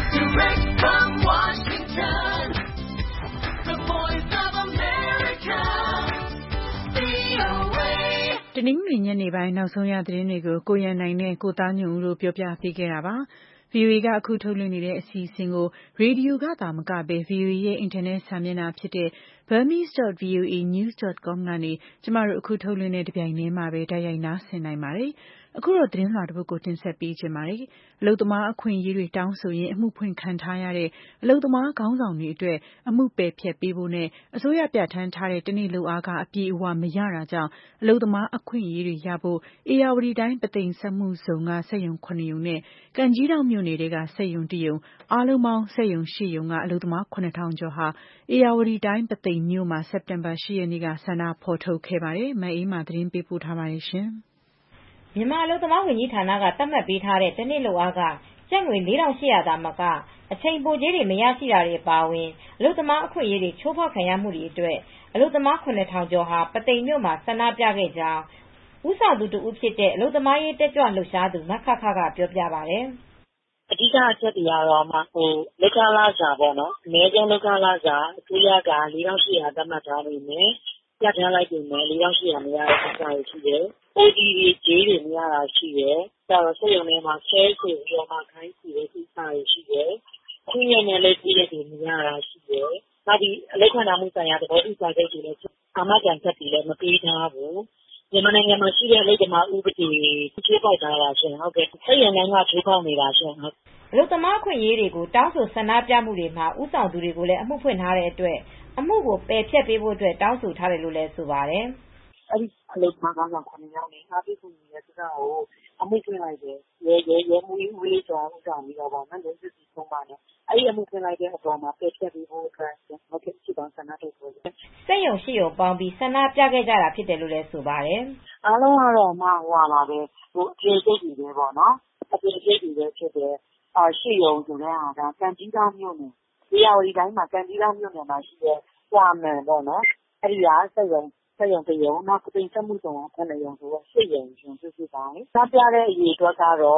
တနင်္ဂနွေညနေပိုင်းနောက်ဆုံးရသတင်းတွေကို ကိုရန်နိုင်နဲ့ ကိုသားညွန့်ဦးတို့ပြောပြပေးခဲ့တာပါ။ ဗွီအိုအေကအခုထုတ်လွှင့်နေတဲ့အစီအစဉ်ကိုရေဒီယိုကသာမကဘဲ ဗွီအိုအေရဲ့အင်တာနက်စာမျက်နှာဖြစ်တဲ့ burmese dot voa news dot com ကနေ ကျမတို့အခုထုတ်လွှင့်တဲ့တပြိုင်တည်းမှာတိုက်ရိုက်နားဆင်နိုင်ပါတယ်။ အခုတော့သတင်းလွှာတပုဒ်ကိုတင်ဆက်ပေးချင်ပါတယ်။ အလုပ်သမားအခွင့်အရေးတွေတောင်းဆိုရင်းအမှုဖွင့်ခံထားရတဲ့အလုပ်သမားခေါင်းဆောင်တွေအတွက်အမှုပယ်ဖျက်ပေးဖို့နဲ့အစိုးရပြဌာန်းထားတဲ့တနေ့လုပ်အားခအပြည့်အဝမရတာကြောင့်အလုပ်သမားအခွင့်အရေးတွေရဖို့ဧရာဝတီတိုင်းပုသိမ်စက်မှုဇုံကစက်ရုံ ခုနှစ်ရုံနဲ့ကံကြီးထောင့်မြို့နယ်ထဲကစက်ရုံတစ်ရုံအားလုံးပေါင်းစက်ရုံ ရှစ် ရုံကအလုပ်သမား ခုနှစ်ထောင်ကျော်ဟာဧရာဝတီတိုင်းပုသိမ်မြို့မှာစက်တင်ဘာ ၈ ရက်နေ့ကဆန္ဒဖော်ထုတ်ခဲ့ပါတယ်။ မအေးမာသတင်းပေးပို့ထားပါတယ်။မြန်မာအလုပ်သမားဝန်ကြီးဌာနကသတ်မှတ်ပေးထားတဲ့တနေ့လုပ်အားခကျပ်ငွေ လေးထောင်ရှစ်ရာသာမကအချိန်ပိုကြေးတွေမရရှိတာတွေအပါအဝင်အလုပ်သမားအခွင့်အရေးတွေချိုးဖောက်ခံရမှုတွေအတွက်အလုပ်သမား ခုနှစ်ထောင်ကျော်ဟာပုသိမ်မြို့မှာဆန္ဒပြခဲ့ကြောင်းဦးဆောင်သူတဦးဖြစ်တဲ့အလုပ်သမားရေးတက်ကြွလှုပ်ရှားသူမခခကပြောပြပါတယ်။ "အဓိကအချက်တွေကတော့လုပ်ခလစာပေါ့နော်အနည်းဆုံးလုပ်ခလစာအစိုးရကလေးထောင်ရှစ်ရာသတ်မှတ်ထားပေမယ့်ပြဌာန်းလိုက်ပေမယ့်လေးထောင်ရှစ်ရာမရတဲ့ကိစ္စတွေရှိတယ်။ အိုတီတွေကြေးတွေမရတာရှိတယ်။စက်ရုံထဲမှာဆဲဆိုပြီးခိုင်းစေတဲ့ကိစ္စတွေရှိတယ်။ခွင့်ရက်နဲ့လုပ်ရက်တွေမရတာရှိတယ်။နောက်ပြီးအလုပ်ခံထားမှုဆိုင်ရာသဘောတူစာချုပ်တွေလည်းအာမခံချက်တွေလည်းမပေးထားဘူး။မြန်မာနိုင်ငံမှာရှိတဲ့အလုပ်သမားဥပဒေတွေချိုးဖောက်ထားတာရှင်ဟုတ်ကဲ့စက်ရုံတိုင်းကချိုးဖောက်နေတာရှင်။ " အလုပ်သမားအခွင့်အရေးတွေကိုတောင်းဆိုဆန္ဒပြမှုတွေမှာဦးဆောင်သူတွေကိုလည်းအမှုဖွင့်ထားတဲ့အတွက်အမှုကိုပယ်ဖျက်ပေးဖို့အတွက်တောင်းဆိုထားတယ်လို့လည်းဆိုပါတယ်။ "အဲဒီအလုပ်သမားခေါင်းဆောင်ခုနှစ်ယောက်နဲ့အားပေးကူညီတဲ့ကိစ္စကိုအမှုဖွင့်လိုက်တယ်။ရဲမှူးကြီးဦးလေးကျော်ကဦးဆောင်ပြီးတော့ပေါ့နော်ငြိမ်းစုစီပုဒ်မနဲ့အဲဒီအမှုဖွင့်လိုက်တဲ့အပေါ်မှာပယ်ဖျက်ပေးဖို့အတွက်ဟုတ်ကဲ့စုပေါင်းဆန္ဒထုတ်ဖော်တယ်။စက်ရုံရှစ်ရုံပေါင်းပြီးဆန္ဒပြခဲ့ကြတာဖြစ်တယ်လို့လည်းဆိုပါတယ်။" အားလုံးကတော့အထည်ချုပ်တွေပဲပေါ့နော်။အထည်ချုပ်တွေပဲဖြစ်တယ်။ရှစ်ရုံဆိုတာကကံကြီးထောင့်မြို့နယ်ဧရာဝတီတိုင်းမှာကံကြီးထောင့်မြို့နယ်မှာရှိတဲ့ကွာမန်ပေါ့နော်အဲဒီကစက်ရုံတစ်ရုံနောက်ပုသိမ်စက်မှုဇုံကခုနှစ်ရုံဆိုတော့ရှစ်ရုံရှင်စုစုပေါင်းလေ။ဆန္ဒပြတဲ့အရေအတွက်ကတော့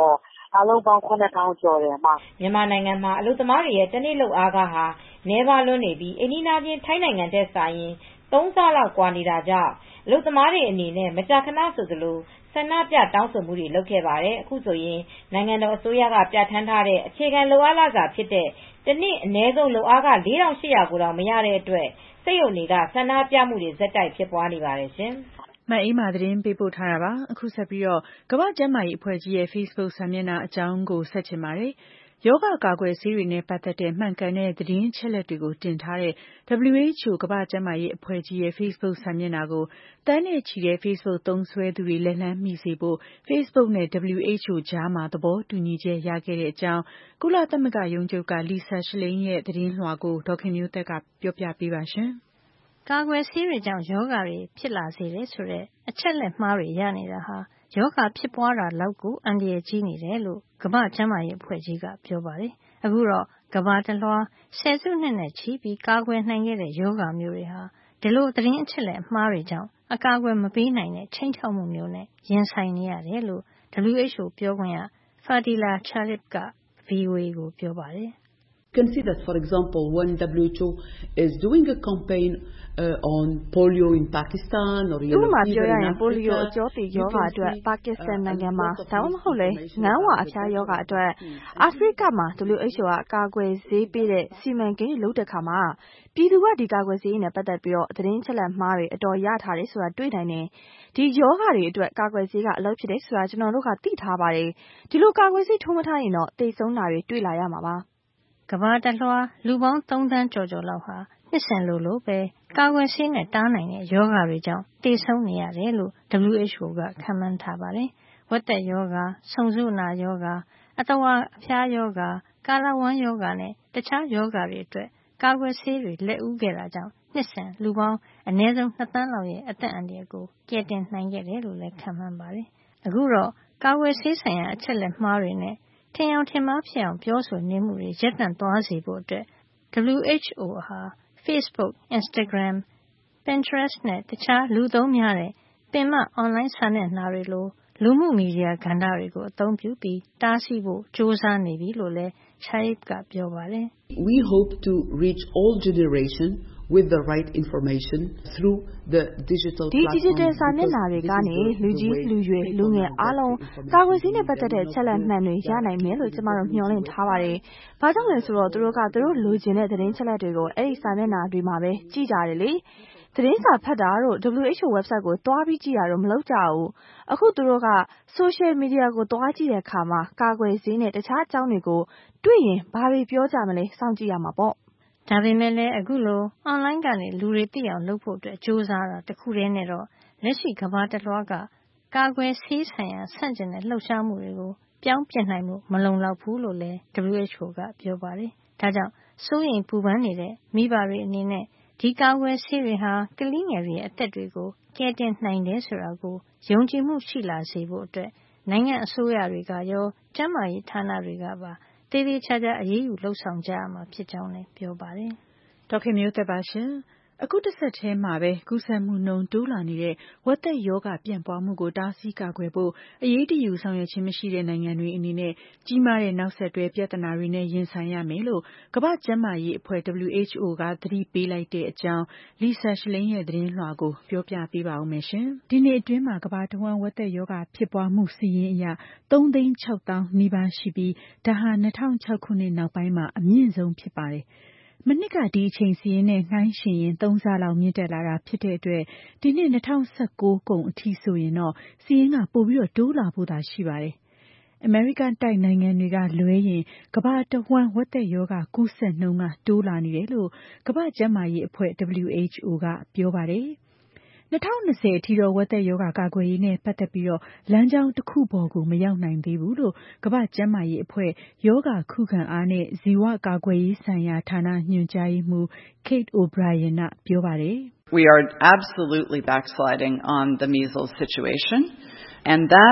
အားလုံးပေါင်းခုနှစ်ထောင်ကျော်တယ်အမမြန်မာနိုင်ငံမှာအလုပ်သမားတွေရဲ့တနေ့လုပ်အားခဟာနည်းပါးလွန်းနေပြီးအိန္ဒိယချင်းထိုင်းနိုင်ငံတဲ့စာရင်သုံးဆလောက်ကွာနေတာကြောင့်အလုပ်သမားတွေအနေနဲ့မကြာခဏဆိုသလိုဆန္ဒပြတောင်းဆိုမှုတွေလုပ်ခဲ့ပါတယ်အခုဆိုရင်နိုင်ငံတော်အစိုးရကပြဋ္ဌာန်းထားတဲ့အခြေခံလုပ်အားလစာဖြစ်တဲ့တနေ့အနည်းဆုံးလုပ်အားခ၄ထောင်၈ရာကိုတောင်မရတဲ့အတွက်စိတ်ယုံတွေကဆန္ဒပြမှုတွေဇက်တိုက်ဖြစ်ပွားနေပါတယ်ရှင်မအေးမာသတင်းပေးပို့ထားတာပါအခုဆက်ပြီးတော့ကမ္ဘာ့ကျန်းမာရေးအဖွဲ့ကြီးရဲ့ Facebook စာမျက်နှာအကြောင်းကိုဆက်ချင်ပါတယ်ယောဂကာကွယ်ဆေးတွေနဲ့ပတ်သက်တဲ့မှန်ကန်တဲ့သတင်းချက်လက်တွေကိုတင်ထားတဲ့ ဒဘလျူ အိတ်ချ်အို ကမ္ဘာ့ကျန်းမာရေးအဖွဲ့ကြီးရဲ့ Facebook စာမျက်နှာကိုတန်းနဲ့ချီတဲ့ Facebook သုံးစွဲသူတွေလက်လှမ်းမီစေဖို့ Facebook နဲ့ ဒဘလျူ အိတ်ချ်အို ကြားမှာသဘောတူညီချက်ရခဲ့တဲ့အကြောင်းကုလသမဂ္ဂရုံးချုပ်က Lisa Schlein ရဲ့သတင်းလွှာကိုဒေါ်ခင်မျိုးသက်ကပြောပြပေးပါရှင်ကာကွယ်ဆေးတွေကြောင့်ယောဂါတွေဖြစ်လာစေတယ်ဆိုတဲ့အချက်လက်မှားတွေရနေတာဟာယောဂါဖြစ်ပွားတာလောက်ကိုအန္တရာယ်ကြီးနေတယ်လို့ကမ္ဘာ့ကျန်းမာရေးအဖွဲ့ကြီးကပြောပါတယ်။အခုတော့ကမ္ဘာတလွှားဆယ်စုနှစ်နဲ့ချီပြီးကာကွယ်နိုင်ခဲ့တဲ့ယောဂါမျိုးတွေဟာဒီလိုသတင်းအချက်လက်အမှားတွေကြောင့်အကာအကွယ်မပေးနိုင်တဲ့ချိန်ချောက်မှုမျိုးနဲ့ရင်ဆိုင်နေရတယ်လို့ ဒဘလျူ အိတ်ချ်အို ပြောခွင့်ရ Fadila Chaib က ဗွီအိုအေ ကိုပြောပါတယ် You can see that, for example, when W H O is doing a campaign uh, on polio in Pakistan or yellow fever in Africa, ပိုလီယိုအကျော်တိယောဂအတွက်ပါကစ္စတန်နိုင်ငံမှာဒါမှမဟုတ်လေငန်းဝါအဖျားယောဂအတွက်အာဖရိကမှာ ဒဘလျူ အိတ်ချ်အို ကကာကွယ်ဆေးပေးတဲ့စီမံကိန်းလုပ်တဲ့ခါမှာပြည်သူကဒီကာကွယ်ဆေးနဲ့ပတ်သက်ပြီးတော့သတင်းချက်လက်မှားတွေအတော်ရထားတယ်ဆိုတာတွေ့နိုင်တယ်ဒီယောဂတွေအတွက်ကာကွယ်ဆေးကအလုပ်ဖြစ်တယ်ဆိုတာကျွန်တော်တို့ကသိထားပါတယ်ဒီလိုကာကွယ်ဆေးထိုးမထားရင်တော့သိဆုံးတာတွေတွေ့လာရမှာပါကမ္ဘာတလွှားလူပေါင်းသုံးသန်းကျော်ကျော်လောက်ဟာနှစ်စဉ်လိုလိုပဲကာကွယ်ဆေးနဲ့တားနိုင်တဲ့ယောဂါတွေကြောင့်သေဆုံးနေရတယ်လို့ ဒဘလျူ အိတ်ချ်အို ကခန့်မှန်းထားပါတယ်။ဝက်သက်ယောဂါ၊ဆုံစုနာယောဂါ၊အသဝါအဖျားယောဂါ၊ကာလဝမ်းယောဂါနဲ့တခြားယောဂါတွေအတွက်ကာကွယ်ဆေးတွေလက်ဦးခဲ့တာကြောင့်နှစ်စဉ်လူပေါင်းအနည်းဆုံးနှစ်သန်းလောက်ရဲ့အသက်အန္တရာယ်ကိုကယ်တင်နိုင်ခဲ့တယ်လို့လည်းခန့်မှန်းပါတယ်။အခုတော့ကာကွယ်ဆေးဆိုင်ရာအချက်လက်မှားတွေနဲ့ထင်ယောင်ထင်မှားဖြစ်အောင်ပြောဆိုနေမှုတွေရပ်တန့်သွားစေဖို့အတွက် ဒဘလျူ အိတ်ချ်အို ဟာ Facebook, Instagram, Pinterest နဲ့တခြားလူသုံးများတဲ့ပင်မအွန်လိုင်းစာမျက်နှာတွေလိုလူမှုမီဒီယာကဏ္ဍတွေကိုအသုံးပြုပြီးတားဆီးဖို့ကြိုးစားနေပြီလို့လည်း Chaib ကပြောပါတယ်။ We hope to reach all generation with the right information through the digital platform ဒီ digital စာမျက်နှာတွေကနေလူကြီးလူရွယ်လူငယ်အားလုံးကာကွယ်ဆေးနဲ့ပတ်သက်တဲ့ချက်လက်မှန်တွေရနိုင်မယ်လို့ကျမတို့မျှော်လင့်ထားပါတယ်။ဘာကြောင့်လဲဆိုတော့သူတို့ကသူတို့လိုချင်တဲ့သတင်းချက်လက်တွေကိုအဲ့ဒီစာမျက်နှာတွေမှာပဲကြည့်ကြတယ်လေ။သတင်းစာဖတ်တာတို့ ဒဘလျူ အိတ်ချ်အို website ကိုတွားပြီးကြည့်ရတော့မလုပ်ကြဘူး။အခုသူတို့က social media ကိုတွားကြည့်တဲ့အခါမှာကာကွယ်ဆေးနဲ့တခြားအကြောင်းတွေကိုတွေ့ရင်ဘာတွေပြောကြမလဲစောင့်ကြည့်ရမှာပေါ့။ဒါပေမဲ့လည်းအခုလိုအွန်လိုင်းကနေလူတွေသိအောင်လုပ်ဖို့အတွက်ကြိုးစားတာတခုတည်းနဲ့တော့လက်ရှိကမ္ဘာတလွှားကကာကွယ်ဆေးဆိုင်ရာဆန့်ကျင်တဲ့လှုပ်ရှားမှုတွေကိုပြောင်းပြနိုင်မှုမလုံလောက်ဘူးလို့လည်း ဒဘလျူ အိတ်ချ်အို ကပြောပါတယ်။ဒါကြောင့်စိုးရိမ်ပူပန်နေတဲ့မိဘတွေအနေနဲ့ဒီကာကွယ်ဆေးတွေဟာကလေးငယ်တွေရဲ့အသက်တွေကိုကယ်တင်နိုင်တယ်ဆိုတာကိုယုံကြည်မှုရှိလာစေဖို့အတွက်နိုင်ငံအစိုးရတွေကရောကျန်းမာရေးဌာနတွေကပါသေသေးချာချာအရေးယူလှုပ်ဆောင်ကြရမှာဖြစ်ကြောင်းလည်းပြောပါတယ်။ဒေါက်ခင်မျိုးသက်ပါရှင်။အခုတစ်ဆက်တည်းမှာပဲကူးစက်မှုနှုန်းတိုးလာနေတဲ့ဝက်သက်ယောဂပြန့်ပွားမှုကိုတားဆီးကာကွယ်ဖို့အရေးတယူဆောင်ရွက်ခြင်းမရှိတဲ့နိုင်ငံတွေအနေနဲ့ကြီးမားတဲ့နောက်ဆက်တွဲပြဿနာတွေနဲ့ရင်ဆိုင်ရမယ်လို့ကမ္ဘာ့ကျန်းမာရေးအဖွဲ့ ဒဘလျူ အိတ်ချ်အို ကသတိပေးလိုက်တဲ့အကြောင်း Lisa Schlein ရဲ့သတင်းလွှာကိုပြောပြပေးပါဦးမယ်ရှင်။ဒီနေ့အတွင်းမှာကမ္ဘာတဝန်းဝက်သက်ယောဂဖြစ်ပွားမှုစာရင်းအရသုံးသိန်းခြောက်သောင်းနီးပါးရှိပြီးဒါဟာ၂၀၀၆ခုနှစ်နောက်ပိုင်းမှာအမြင့်ဆုံးဖြစ်ပါတယ်။မနှစ်ကဒီအချိန်စီရင်နဲ့နှိုင်းယှဉ်ရင်သုံးဆလောက်မြင့်တက်လာတာဖြစ်တဲ့အတွက်ဒီနှစ်၂၀၁၉ကုန်အထိဆိုရင်တော့စီရင်ကပိုပြီးတော့တိုးလာဖို့သာရှိပါတယ်။အမေရိကန်တိုက်နိုင်ငံတွေကလွဲရင်ကမ္ဘာတဝန်းဝက်သက်ယောဂကူးစက်နှုန်းကတိုးလာနေတယ်လို့ကမ္ဘာ့ကျန်းမာရေးအဖွဲ့ ဒဘလျူ အိတ်ချ်အို ကပြောပါတယ်။၂၀၂၀အထိတော့ဝက်သက်ယောဂကာကွယ်ရေးနဲ့ပတ်သက်ပြီးတော့လမ်းကြောင်းတစ်ခုပေါ်ကိုမရောက်နိုင်သေးဘူးလို့ကမ္ဘာ့ကျန်းမာရေးအဖွဲ့ယောဂခုခံအားနဲ့ဇီဝကာကွယ်ရေးဆိုင်ရာဌာနညွှန်ကြားရေးမှူး Kate O'Brien ကပြောပါတယ်။ We are absolutely backsliding on the measles situation and that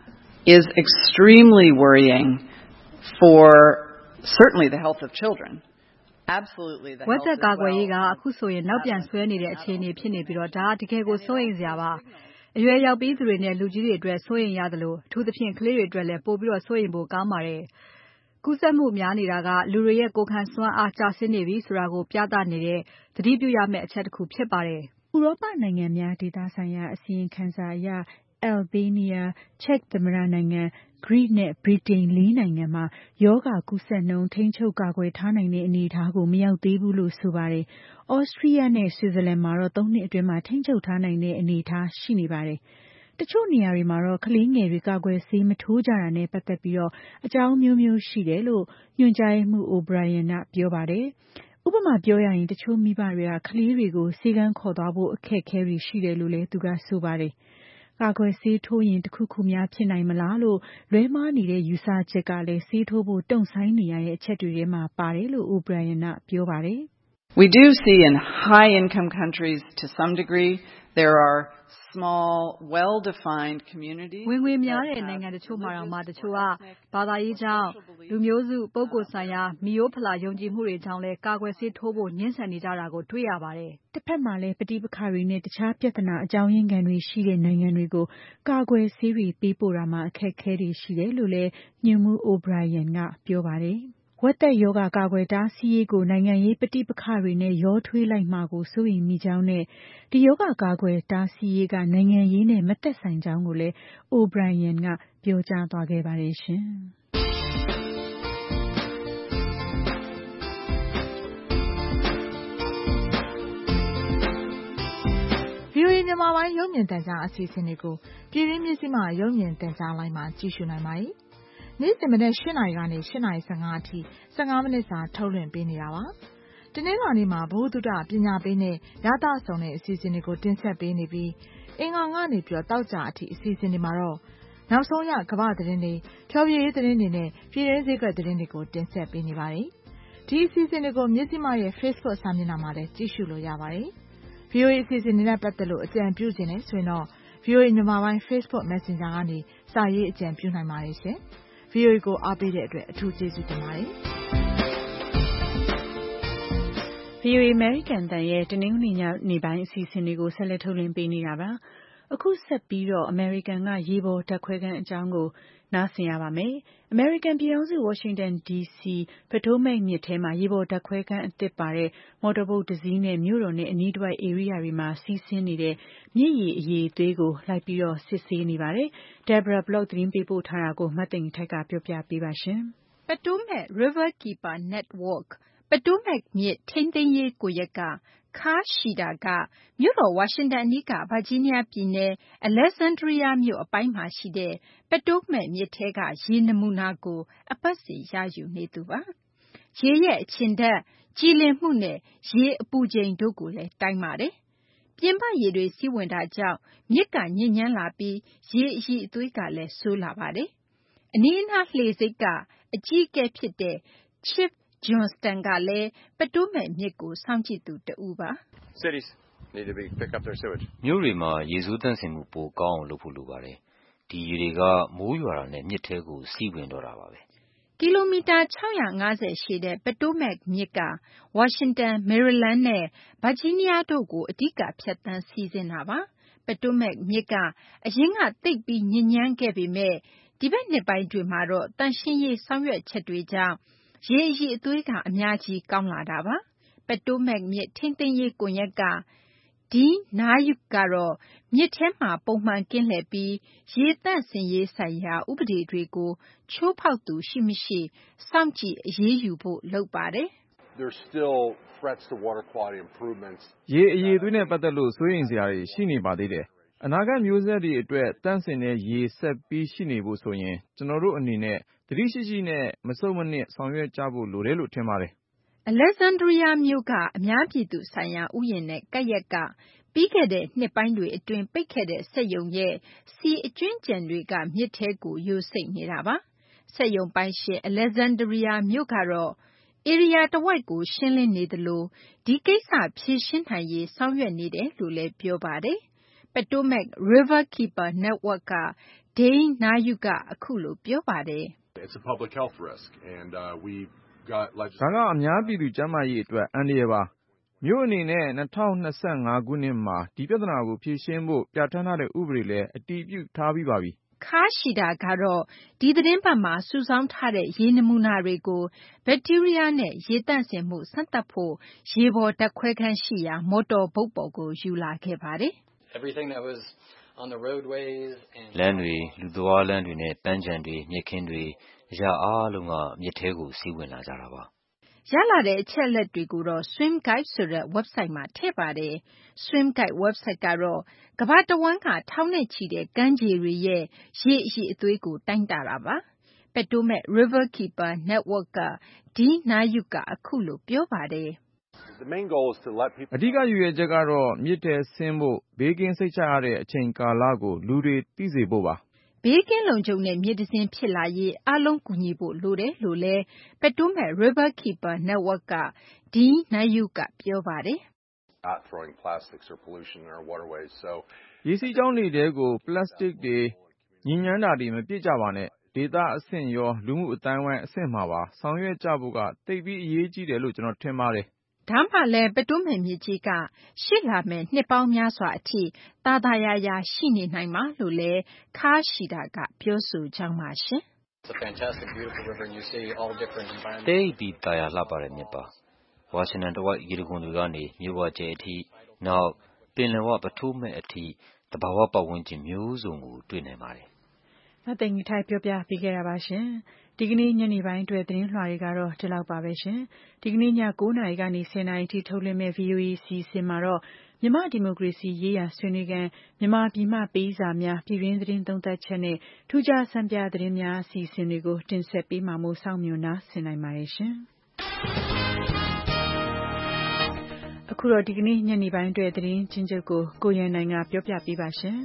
is extremely worrying for certainly the health of children. ဝက်သက်ကာကွယ်ရေးကအခုဆိုရင်နောက်ပြန်ဆွဲနေတဲ့အခြေအနေဖြစ်နေပြီးတော့ဒါတကယ်ကိုစိုးရိမ်စရာပါအရွယ်ရောက်ပြီးသူတွေနဲ့လူကြီးတွေအတွက်စိုးရိမ်ရတယ်လို့အထူးသဖြင့်ကလေးတွေအတွက်လည်းပိုပြီးတော့စိုးရိမ်ဖို့ကောင်းပါတယ်။ကူးစက်မှုများနေတာကလူတွေရဲ့ကိုယ်ခံစွမ်းအားကျဆင်းနေပြီဆိုတာကိုပြသနေတဲ့သတိပြုရမယ့်အချက်တစ်ခုဖြစ်ပါတယ်။ဥရောပနိုင်ငံများဒေသဆိုင်ရာအစီရင်ခံစာအရAlbania, Czech သမ္မတနိုင်ငံ Greece နဲ့ Britain လေးနိုင်ငံမှာရောဂါကူးစက်နှုန်းထိန်းချုပ်ကာကွယ်ထားနိုင်တဲ့အနေအထားကိုမရောက်သေးဘူးလို့ဆိုပါတယ်။ Austria နဲ့ Switzerland မှာတော့သုံးနှစ်အတွင်းမှာထိန်းချုပ်ထားနိုင်တဲ့အနေအထားရှိနေပါတယ်။တချို့နေရာတွေမှာတော့ကလေးငယ်တွေကာကွယ်ဆေးမထိုးကြတာနဲ့ပတ်သက်ပြီးတော့အကြောင်းမျိုးမျိုးရှိတယ်လို့ညွှန်ကြားရေးမှူး O'Brien ကပြောပါတယ်။ဥပမာပြောရရင်တချို့မိဘတွေကကလေးတွေကိုဆေးကန်းခေါ်သွားဖို့အခက်အခဲတွေရှိတယ်လို့လည်းသူကဆိုပါတယ်။ကာကွယ်ဆေးထိုးရင်တခုခုများဖြစ်နိုင်မလားလို့လွဲမှားနေတဲ့ယူဆချက်ကလည်းဆေးထိုးဖို့တုံ့ဆိုင်းနေရတဲ့အချက်တွေထဲမှာပါတယ်လို့ O'Brien ကပြောပါတယ်။ We do see in high income countries to some degree there are small well-defined communities ဝင်ငွေများတဲ့နိုင်ငံတချို့မှာတော့မှတချို့ကဘာသာရေးကြောင့်လူမျိုးစုပုဂ္ဂိုလ်ဆိုင်ရာမိယိုးဖလာယုံကြည်မှုတွေကြောင့်လည်းကာကွယ်ဆေးထိုးဖို့ညှင်းဆန်နေကြတာကိုတွေ့ရပါတယ်။တစ်ဖက်မှာလည်းပဋိပက္ခတွေနဲ့တခြားပြဿနာအကြောင်းရင်းခံတွေရှိတဲ့နိုင်ငံတွေကိုကာကွယ်ဆေးတွေပေးပို့တာမှာအခက်အခဲတွေရှိတယ်လို့လည်းညွှန်မှူး O'Brien ကပြောပါတယ်။ဝက်သက်ရောဂါကာကွယ်တားဆီးရေးကိုနိုင်ငံရေးပဋိပက္ခတွေနဲ့ရောထွေးလိုက်မှာကိုစိုးရိမ်မိကြောင်းနဲ့ဒီရောဂါကာကွယ်တားဆီးရေးကနိုင်ငံရေးနဲ့မသက်ဆိုင်ကြောင်းကိုလည်း O'Brien ကပြောကြားသွားခဲ့ပါတယ်ရှင်။ V O A မြန်မာပိုင်းရုပ်မြင်သံကြားအစီအစဉ်တွေကိုပြည်တွင်းမြစည်းမရုပ်မြင်သံကြားလိုင်းမှာကြည့်ရှုနိုင်ပါတယ်။နေ့စဉ်မနက်၈နာရီကနေ၈နာရီ၁၅အထိ၁၅မိနစ်စာထုတ်လွှင့်ပေးနေတာပါ။တနင်္လာနေ့မှာဘုဒ္ဓပညာပေးနဲ့ရသဆောင်တဲ့အစီအစဉ်တွေကိုတင်ဆက်ပေးနေပြီးအင်္ဂါကနေပြီးတော့တောက်ကြအထိအစီအစဉ်တွေမှာတော့နောက်ဆုံးရကမ္ဘာသတင်းတွေဖြောပြရေးသတင်းတွေနဲ့ပြည်တွင်းစည်းကွက်သတင်းတွေကိုတင်ဆက်ပေးနေပါတယ်။ဒီအစီအစဉ်တွေကိုမြစည်းမရဲ့ Facebook စာမျက်နှာမှာလည်းကြည့်ရှုလို့ရပါတယ်။ V O A အစီအစဉ်တွေနဲ့ပတ်သက်လို့အကြံပြုခြင်းနဲ့ဆိုရင်တော့ V O A မြန်မာပိုင်း Facebook Messenger ကနေစာရေးအကြံပြုနိုင်ပါတယ်ရှင်။ V O A ကိုအားပေးတဲ့အတွက်အထူးကျေးဇူးတင်ပါတယ်။ V O A American အသံရဲ့တနင်္ဂနွေညနေပိုင်းအစီအစဉ်တွေကိုဆက်လက်ထုတ်လွှင့်ပေးနေတာပါ။အခုဆက်ပြီးတော့ American ကရေပေါ်ဓာတ်ခွဲခန်းအကြောင်းကိုနားဆင်ရပါမယ်။ American ပြည်ထောင်စု Washington ဒီ စီ Potomac မြစ်ထဲမှာရေပေါ်ဓာတ်ခွဲခန်းအသစ်ပါတဲ့မော်တော်ဘုတ်တစ်စီးနဲ့မြို့တော်နဲ့အနီးတစ်ဝိုက်ဧရိယာတွေမှာစီးဆင်းနေတဲ့မြစ်ရေအရည်အသွေးကိုလိုက်ပြီးတော့စစ်ဆေးနေပါတယ်။ Deborah Bloch သတင်းပေးပို့ထားတာကိုမသိင်္ဂီထိုက်ကပြောပြပေးပါရှင်။ Potomac Riverkeeper Network ပတိုမက်မြစ်ထိန်းသိမ်းရေးကွန်ရက်က Carl Sheeter ကမြို့တော်ဝါရှင်တန်အနီးကဗာဂျီးနီးယားပြည်နယ် Alexandria မြို့အပိုင်းမှာရှိတဲ့ Potomac မြစ်ထဲကရေနမူနာကိုအပတ်စဉ်ရယူနေသူပါ။ရေရဲ့အချဉ်ဓာတ်၊ကြည်လင်မှုနဲ့ရေအပူချိန်တို့ကိုလည်းတိုင်းပါတယ်။ပြင်ပရေတွေစီးဝင်တာကြောင့်မြစ်ကညစ်ညမ်းလာပြီးရေအရည်အသွေးကလည်းဆိုးလာပါတယ်။အနီးအနားလှေဆိပ်ကအကြီးအကဲဖြစ်တဲ့ Chip Johnston ကလည်း Potomac မြစ်ကိုစောင့်ကြည့်သူတဦးပါ။ "မြို့တွေမှာရေဆိုးသန့်စင်မှုပိုကောင်းအောင်လုပ်ဖို့လိုပါတယ်။ဒီရေတွေကမိုးရွာတာနဲ့မြစ်ထဲကိုစီးဝင်တော့တာပါပဲ။ " ကီလိုမီတာ၆၅၀ရှည်တဲ့ Potomac မြစ်ကဝါရှင်တန်၊မေရီလန်းနဲ့ဗာဂျီးနီးယားတို့ကိုအဓိကဖြတ်သန်းစီးဆင်းတာပါ။ Potomac မြစ်ကအရင်ကသိပ်ပြီးညစ်ညမ်းခဲ့ပေမယ့်ဒီဘက်နှစ်ပိုင်းတွေမှာတော့သန့်ရှင်းရေးဆောင်ရွက်ချက်တွေကြောင့်ရေအရည်အသွေးကအများကြီးကောင်းလာတာပါ။ Potomac မြစ်ထိန်းသိမ်းရေးကွန်ရက်က Dean Nayuk ကတော့မြစ်ထဲမှာပုံမှန်ကင်းလှည့်ပြီးရေသန့်စင်ရေးဆိုင်ရာဥပဒေတွေကိုချိုးဖောက်သူရှိမရှိစောင့်ကြည့်အရေးယူဖို့လုပ်ပါတယ်။ "ရေအရည်အသွေးနဲ့ပတ်သက်လို့စိုးရိမ်စရာတွေရှိနေပါသေးတယ်။အနာဂတ်မျိုးဆက်တွေအတွက်သန့်စင်တဲ့ရေဆက်ပြီးရှိနေဖို့ဆိုရင်ကျနော်တို့အနေနဲ့သတိရှိရှိနဲ့မဆုတ်မနစ်ဆောင်ရွက်ကြဖို့လိုတယ်လို့ထင်ပါတယ်။" Alexandria မြို့ကအများပြည်သူဆိုင်ရာဥယျာဉ်နဲ့ကပ်လျက်ကပြီးခဲ့တဲ့နှစ်ပိုင်းတွေအတွင်းပိတ်ခဲ့တဲ့စက်ရုံရဲ့ဆီအကြွင်းအကျန်တွေကမြစ်ထဲကိုယိုစိမ့်နေတာပါ။စက်ရုံပိုင်ရှင် Alexandria မြို့ကတော့ဧရိယာတဝိုက်ကိုရှင်းလင်းနေသလိုဒီကိစ္စဖြေရှင်းနိုင်ရေးဆောင်ရွက်နေတယ်လို့လည်းပြောပါတယ်။ Potomac Riverkeeper Network က Dean Nayuk ကအခုလိုပြောပါတယ်။ "ဒါကအများပြည်သူကျန်းမာရေးအတွက်အန္တရာယ်ပါ။မြို့အနေနဲ့၂၀၂၅ခုနှစ်မှာဒီပြဿနာကိုဖြေရှင်းဖို့ပြဋ္ဌာန်းထားတဲ့ဥပဒေလည်းအတည်ပြုထားပြီးပါပြီခါရှိတာကတော့ဒီသတင်းပတ်မှာစုဆောင်းထားတဲ့ရေနမူနာတွေကိုဘက်တီးရီးယားနဲ့ရေသန့်စင်မှုစမ်းသပ်ဖို့ရေပေါ်ဓာတ်ခွဲခန်းရှိရာမော်တော်ဘုတ်ပေါ်ကိုယူလာခဲ့ပါတယ်လမ်းတွေလူသွားလမ်းတွေနဲ့ပန်းခြံတွေမြက်ခင်းတွေအရာအားလုံးကမြစ်ထဲကိုစီးဝင်လာကြတာပါရလာတဲ့အချက်အလက်တွေကိုတော့ Swim Guide ဆိုတဲ့ website မှာထည့်ပါတယ် Swim Guide website ကတော့ကမ္ဘာတဝန်းကထောင်နဲ့ချီတဲ့ကမ်းခြေတွေရဲ့ရေအရည်အသွေးကိုတိုင်းတာတာပါPotomac Riverkeeper Network က Dee Nayuk ကအခုလိုပြောပါတယ်အဓိကရည်ရွယ်ချက်ကတော့မြစ်ထဲဆင်းဖို့ဘေးကင်းစိတ်ချရတဲ့အချိန်ကာလကိုလူတွေသိစေဖို့ပါဘေးကင်းလုံခြုံတဲ့မြစ်တစ်စင်းဖြစ်လာရေးအားလုံးကူညီဖို့လိုတယ်လို့လဲ Potomac Riverkeeper Network က Dee Nayuk ကပြောပါတယ်ရေစီးကြောင်းတွေထဲကိုပလတ်စတစ်တွေညစ်ညမ်းတာတွေမပြစ်ကြပါနဲ့ဒေသအဆင့်ရောလူမှုအတိုင်းဝိုင်းအဆင့်မှာပါဆောင်ရွက်ကြဖို့ကသိပြီးအရေးကြီးတယ်လို့ကျွန်တော်ထင်ပါတယ်ဒါမှလည်းပတိုးမယ်မြစ်ကြီးကရှစ်လာမယ်နှစ်ပေါင်းများစွာအထိသာသာယာယာရှိနေနိုင်မှာလို့လဲခါရှိတာကပြောဆိုကြောင်းပါရှင်တိတ်ပြီးတာယာလှပတဲ့မြစ်ပါဝါရှင်တန်တဝိုက်ရေတံခွန်တွေကနေမြို့ဝကျဲအထိနောက်ပင်လယ်ဝပထိုးမဲ့အထိတဘာဝပတ်ဝန်းကျင်မျိုးစုံကိုတွေ့နိုင်ပါတယ်မသိင်္ဂီထိုက်ပြောပြပေးခဲ့တာပါရှင်ဒီကနေ့ညနေပိုင်းအတွက်သတင်းလွှာတွေကတော့ဒီလောက်ပါပဲရှင်ဒီကနေ့ည၉နာရီကနေ၁၀နာရီထိထုတ်လွှင့်မဲ့ ဗွီအိုအေ စီစဉ်မှာတော့မြန်မာဒီမိုကရေစီရေးရာဆွေးနွေးခန်းမြန်မာပြည်မှပေးစာများပြည်တွင်းသတင်းသုံးသပ်ချက်နဲ့ထူးခြားစံပြသတင်းများအစီအစဉ်တွေကိုတင်ဆက်ပေးမှာမို့စောင့်မျှော်နားဆင်နိုင်ပါတယ်ရှင်အခုတော့ဒီကနေ့ညနေပိုင်းအတွက်သတင်းချင်းချုပ်ကိုကိုရန်နိုင်ကပြောပြပေးပါရှင်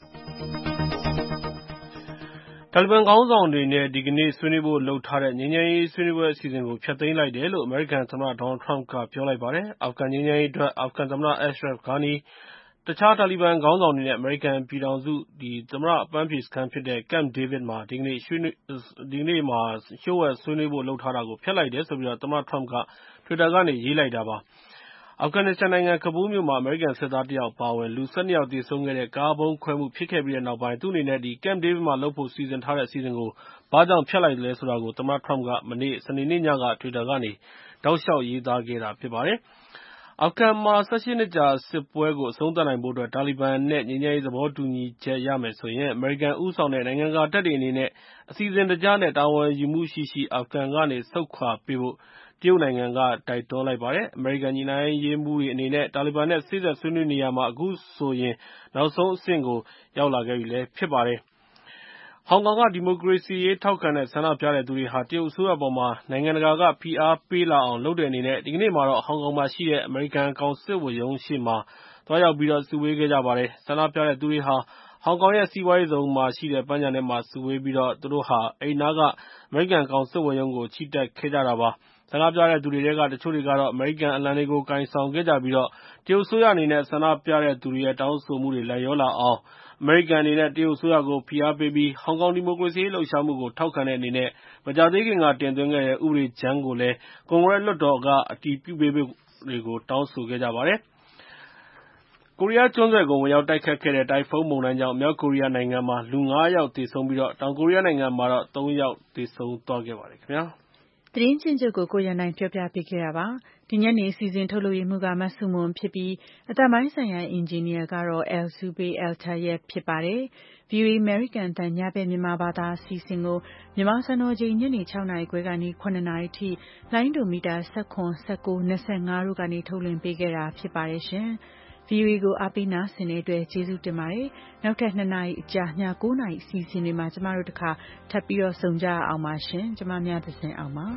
တာလီဘန်ခေါင်းဆောင်တွေနဲ့ဒီကနေ့ဆွေးနွေးဖို့လုပ်ထားတဲ့ငြိမ်းချမ်းရေးဆွေးနွေးပွဲအစီအစဉ်ကိုဖျက်သိမ်းလိုက်တယ်လို့အမေရိကန်သမ္မတဒေါ်နယ်ထရမ့်ကပြောလိုက်ပါတယ်။အာဖဂန်ငြိမ်းချမ်းရေးအတွက်အာဖဂန်သမ္မတ Ashraf Ghani တခြားတာလီဘန်ခေါင်းဆောင်တွေနဲ့အမေရိကန်ပြည်ထောင်စုသမ္မတအပန်းဖြေစခန်းဖြစ်တဲ့ Camp David မှာဒီကနေ့လျှို့ဝှက်ဆွေးနွေးဖို့လုပ်ထားတာကိုဖျက်လိုက်တယ်လို့သမ္မတထရမ့်က Twitter ကနေရေးလိုက်တာပါ။အာဖဂန်နစ္စတန်နိုင်ငံကဘူးလ်မြို့မှာအမေရိကန်စစ်သားတယောက်အပါအဝင်လူ၁၂ယောက်သေဆုံးခဲ့တဲ့ကားဗုံးခွဲမှုဖြစ်ခဲ့ပြီးတဲ့နောက်ပိုင်းသူ့အနေနဲ့ Camp David မှာလုပ်ဖို့စီစဉ်ထားတဲ့အစီအစဉ်ကိုဘာကြောင့်ဖျက်လိုက်သလဲဆိုတာကိုသမ္မတထရမ့်ကမနေ့စနေနေ့ညက Twitter ကနေတောက်လျှောက်ရေးသားခဲ့တာဖြစ်ပါတယ်။အာဖဂန်မှာ၁၈နှစ်ကြာစစ်ပွဲကိုအဆုံးသတ်နိုင်ဖို့အတွက်တာလီဘန်နဲ့ငြိမ်းချမ်းရေးသဘောတူညီချက်ရမယ်ဆိုရင်အမေရိကန်ဦးဆောင်တဲ့နိုင်ငံတကာတပ်တွေအနေနဲ့အစီအစဉ်တကျနဲ့တာဝန်ယူမှုရှိရှိအာဖဂန်ကနေဆုတ်ခွာပေးဖို့တရုတ်နိုင်ငံကတိုက်တွန်းလိုက်ပါတယ်။အမေရိကန်ညီလာရေးမှူးတွေအနေနဲ့တာလီဘန်နဲ့စေ့စပ်ဆွေးနွေးနေရာမှာအခုဆိုရင်နောက်ဆုံးအဆင့်ကိုရောက်လာခဲ့ပြီလည်းဖြစ်ပါတယ်။ဟောင်ကောင်ကဒီမိုကရေစီရေးထောက်ခံတဲ့ဆန္ဒပြတဲ့သူတွေဟာတရုတ်အစိုးရအပေါ်မှာနိုင်ငံတကာကဖိအားပေးလာအောင်လုပ်တဲ့အနေနဲ့ဒီကနေ့မှာတော့ဟောင်ကောင်မှာရှိတဲ့အမေရိကန်ကောင်စစ်ဝန်ရုံးရှေ့မှာသွားရောက်ပြီးတော့စုဝေးခဲ့ကြပါတယ်။ဆန္ဒပြတဲ့သူတွေဟာဟောင်ကောင်ရဲ့စီးပွားရေးဇုန်မှာရှိတဲ့ပန်းခြံထဲမှာစုဝေးပြီးတော့သူတို့ဟာအဲဒီနားကအမေရိကန်ကောင်စစ်ဝန်ရုံးကိုချီတက်ခဲ့ကြတာပါ။ဆန္ဒပြတဲ့သူတွေထဲကတချို့တွေကတော့အမေရိကန်အလံတွေကိုကိုင်ဆောင်ခဲ့ကြပြီးတော့တရုတ်အစိုးရအနေနဲ့ဆန္ဒပြတဲ့သူတွေရဲ့တောင်းဆိုမှုတွေလိုက်လျောလာအောင်အမေရိကန်အနေနဲ့တရုတ်အစိုးရကိုဖိအားပေးပြီးဟောင်ကောင်ဒီမိုကရေစီရေးလှုပ်ရှားမှုကိုထောက်ခံတဲ့အနေနဲ့မကြာသေးခင်ကတင်သွင်းခဲ့တဲ့ဥပဒေကြမ်းကိုလည်းကွန်ဂရက်လွှတ်တော်ကအတည်ပြုပေးဖို့တွေကိုတောင်းဆိုခဲ့ကြပါတယ်။ကိုရီးယားကျွန်းဆွယ်ကိုဝင်ရောက်တိုက်ခတ်ခဲ့တဲ့တိုင်ဖုန်းမုန်တိုင်းကြောင့်မြောက်ကိုရီးယားနိုင်ငံမှာလူငါးယောက်သေဆုံးပြီးတော့တောင်ကိုရီးယားနိုင်ငံမှာတော့သုံးယောက်သေဆုံးသွားခဲ့ပါတယ်ခင်ဗျာ။သတင်းချင်းချုပ်ကိုကိုရန်နိုင်ပြောပြပေးခဲ့တာပါ။ဒီညနေအစီအစဉ်ထုတ်လုပ်ရေးမှူးကမဆုမွန်ဖြစ်ပြီးအသံပိုင်းဆိုင်ရာအင်ဂျင်နီယာကတော့ El Zubay Al Tayeb ဖြစ်ပါတယ်။ ဗွီအိုအေ American အသံညဘက်မြန်မာဘာသာအစီအစဉ်ကိုမြန်မာစံတော်ချိန်ညနေ၆နာရီခွဲကနေ၇နာရီထိလိုင်းဒိုမီတာ၁၇ ၁၉ ၂၅တို့ကနေထုတ်လွှင့်ပေးခဲ့တာဖြစ်ပါတယ်ရှင်။ ဗွီအိုအေကိုအားပေးနားဆင်တဲ့အတွက်ကျေးဇူးတင်ပါတယ်။နောက်ထပ်နှစ်နာရီအကြာည၉နာရီအစီအစဉ်တွေမှာကျမတို့တခါထပ်ပြီးတော့ဆုံကြအောင်ပါရှင်။ကျမများသစဉ်အောင်ပါ။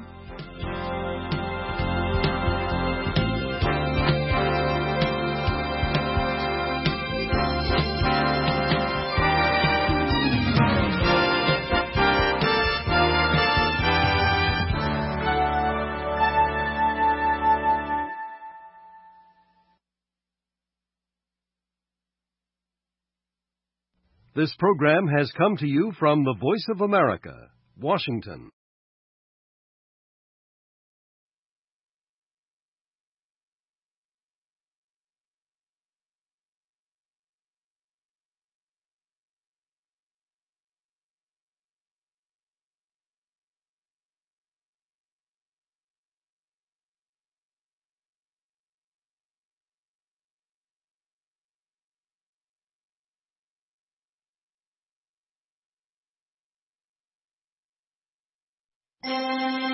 This program has come to you from the Voice of America, Washington. ။